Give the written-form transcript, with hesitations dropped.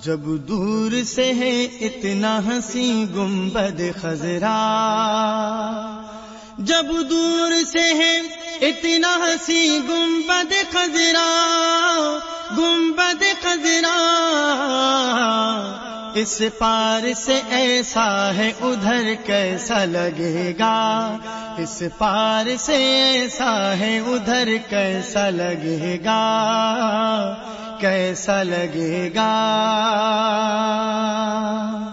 जब दूर से है इतना हंसी गुंबद खजरा, जब दूर से है इतना हंसी गुंबद खजरा, गुंबद खजरा, इस पार से ऐसा है उधर कैसा लगेगा, इस पार से ऐसा है उधर कैसा लगेगा, कैसा लगेगा।